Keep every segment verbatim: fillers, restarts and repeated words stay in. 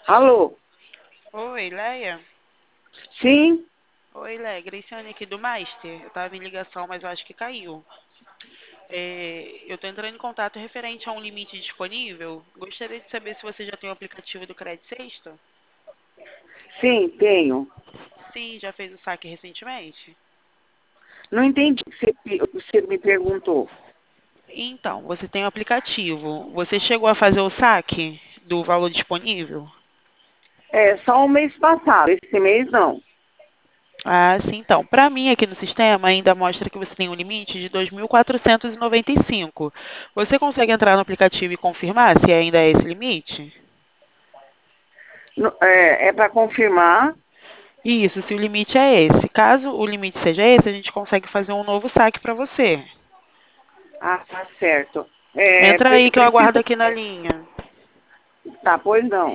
Alô? Oi, Leia? Sim? Oi, Leia. Graciane aqui do Master. Eu tava em ligação, mas eu acho que caiu. É, eu tô entrando em contato referente a um limite disponível. Gostaria de saber se você já tem o aplicativo do Credit Sexta? Sim, tenho. Sim, já fez o saque recentemente? Não entendi o que você, pe- o que você me perguntou. Então, você tem o aplicativo. Você chegou a fazer o saque do valor disponível? É, só o mês passado. Esse mês não. Ah, sim, então. Para mim, aqui no sistema, ainda mostra que você tem um limite de dois mil quatrocentos e noventa e cinco. Você consegue entrar no aplicativo e confirmar se ainda é esse limite? No- É, é para confirmar. Isso, se o limite é esse. Caso o limite seja esse, a gente consegue fazer um novo saque para você. Ah, tá certo. É, Entra pre- aí que eu precisa. aguardo aqui na linha. Tá, pois não.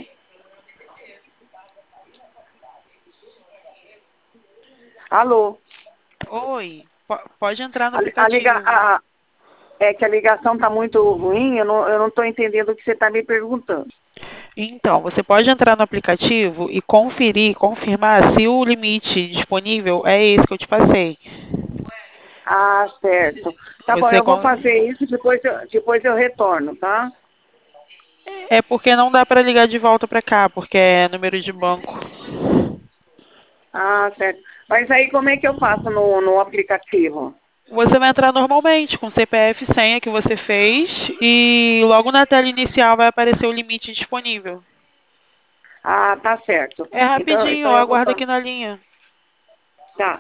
Alô? Oi, po- pode entrar no A, li- a liga, aplicativo. a- é que a ligação tá muito ruim, eu não, eu não tô entendendo o que você está me perguntando. Então, você pode entrar no aplicativo e conferir, confirmar se o limite disponível é esse que eu te passei. Ah, certo. Tá bom, Você eu vou con- fazer isso, depois eu, depois eu retorno, tá? É porque não dá para ligar de volta para cá, porque é número de banco. Ah, certo. Mas aí como é que eu faço no, no aplicativo? Você vai entrar normalmente com o C P F e senha que você fez e logo na tela inicial vai aparecer o limite disponível. Ah, tá certo. É Então, rapidinho, então eu eu vou aguardo fazer. aqui na linha. Tá.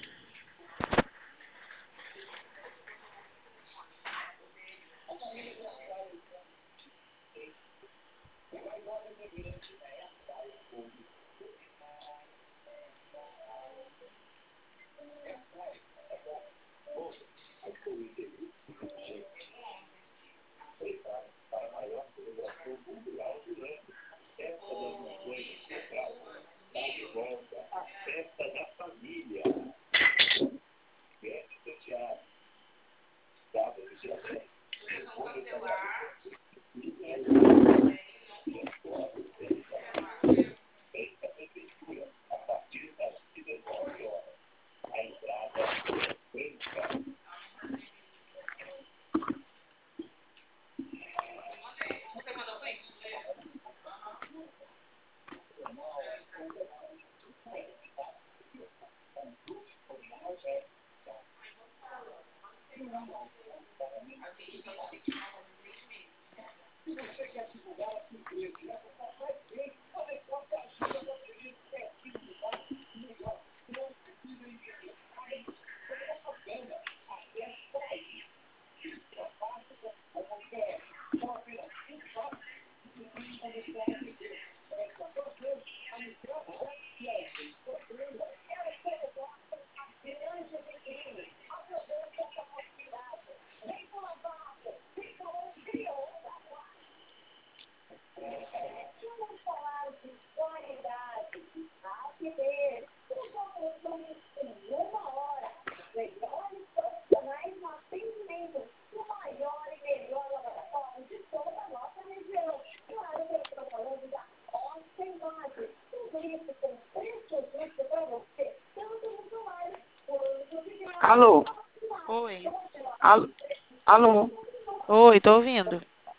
Alô? Oi. Alô? Alô? Oi, tô ouvindo.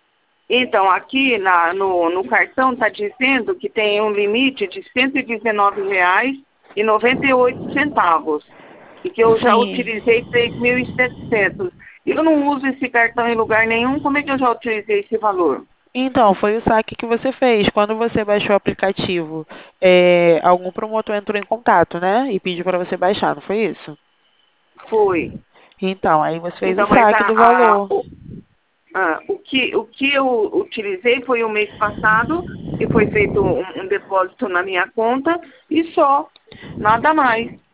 Então, aqui na, no, no cartão está dizendo que tem um limite de cento e dezenove reais e noventa e oito centavos. E que eu já Sim. utilizei três mil e setecentos. Eu não uso esse cartão em lugar nenhum, como é que eu já utilizei esse valor? Então, foi o saque que você fez. Quando você baixou o aplicativo, é, algum promotor entrou em contato, né? E pediu para você baixar, não foi isso? Foi. Então, aí você fez o Então, mas saque a, do a- valor. o, ah, o, que, o que eu utilizei foi o mês passado, que foi feito um, um depósito na minha conta, e só, nada mais.